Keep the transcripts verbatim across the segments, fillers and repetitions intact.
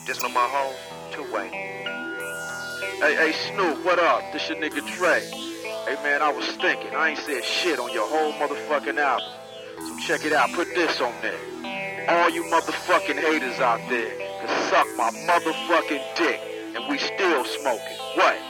This one my home, two-way. Hey, hey, Snoop, what up? This your nigga Dre. Hey, man, I was thinking. I ain't said shit on your whole motherfucking album. So check it out. Put this on there. All you motherfucking haters out there can suck my motherfucking dick. And we still smoking. What?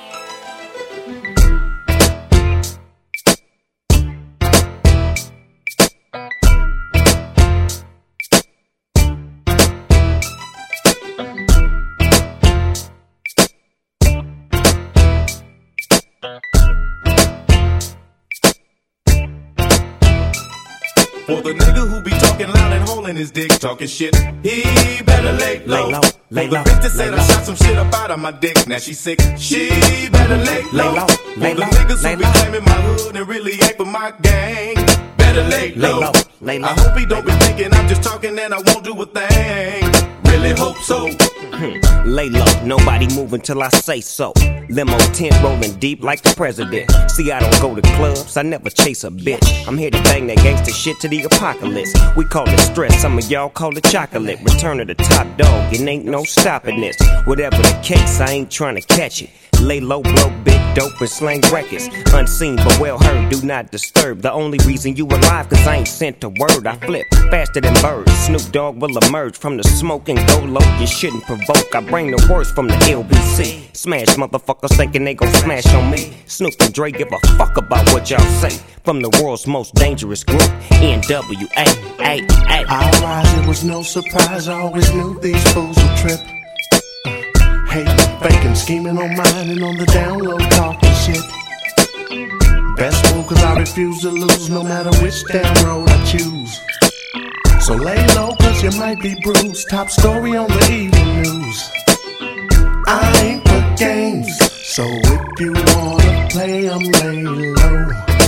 For the nigga who be talking loud and holding his dick, talking shit, he better lay low. Lay low, lay For the low, bitch that said lay I low. shot some shit up out of my dick, now she sick, she better lay low. Lay low, lay For the low, niggas lay who be low. claiming my hood and really ain't for my gang, better lay low. Lay low, lay low. I hope he don't be thinking I'm just talking and I won't do a thing. Really hope so. Lay low, nobody move until I say so. Limo tent rolling deep like the president. See, I don't go to clubs, I never chase a bitch. I'm here to bang that gangster shit to the apocalypse. We call it stress, some of y'all call it chocolate. Return of the top dog, it ain't no stopping this. Whatever the case, I ain't trying to catch it. Lay low, blow big dope and slang records. Unseen but well heard, do not disturb. The only reason you alive, cause I ain't sent a word. I flip faster than birds. Snoop Dogg will emerge from the smoke and go low. You shouldn't provoke, I bring the worst from the L B C. Smash motherfuckers thinking they gon' smash on me. Snoop and Dre give a fuck about what y'all say. From the world's most dangerous group, N W A, A, A. I rise, it was no surprise, I always knew these fools would trip. Hating, faking, scheming on mine and on the down low talking shit. Best move cause I refuse to lose no matter which damn road I choose. So lay low cause you might be bruised. Top story on the evening news. I ain't for games, so if you wanna play, I'm lay low.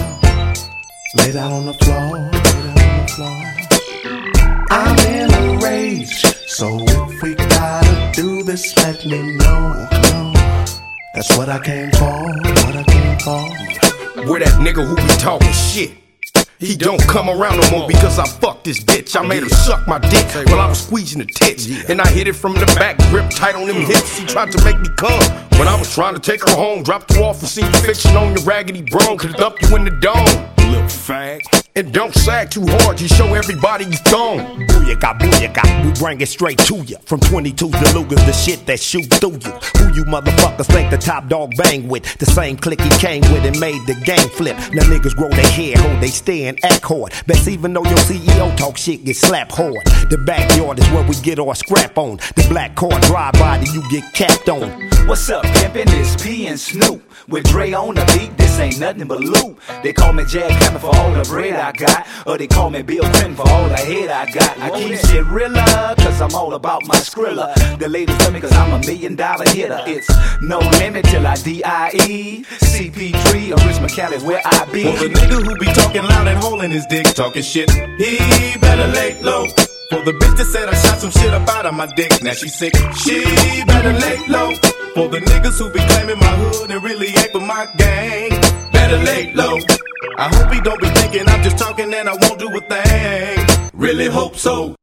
Lay down on the floor, lay down on the floor. I'm in a rage, so if we gotta do this, let me know. No, that's what I came for, what I came for. Where that nigga who be talking shit, he don't come around no more because I fucked this bitch. I made her suck my dick while I was squeezing the tits. And I hit it from the back, grip tight on them hips. She tried to make me come when I was trying to take her home. Dropped her off and seen you fiction on your raggedy bro. Could dump you in the dome, little fag. And don't sag too hard, you show everybody you thong. Booyaka, booyaka, we bring it straight to ya. From twenty-twos to Lugers, the shit that shoot through you. Who you motherfuckers think the top dog bang with? The same clique he came with and made the game flip. Now niggas grow their hair, hold they stay and act hard. Best even though your C E O talk shit, get slapped hard. The backyard is where we get our scrap on. The black car drive by, you get capped on. What's up, pimpin'? It's P and Snoop. With Dre on the beat, this ain't nothing but loot. They call me Jack Hammer for all the bread I got. Or they call me Bill Clinton for all the head I got. I keep shit realer, cause I'm all about my skrilla. The ladies love me cause I'm a million dollar hitter. It's no limit till I D I E. C P three or Rich McCallie where I be. For the nigga who be talking loud and holding his dick, talking shit, he better lay low. For the bitch that said I shot some shit up out of my dick, now she sick, she better lay low. For the niggas who be claiming my hood and really ain't for my gang, better lay low. I hope he don't be thinking I'm just talking and I won't do a thing. Really hope so.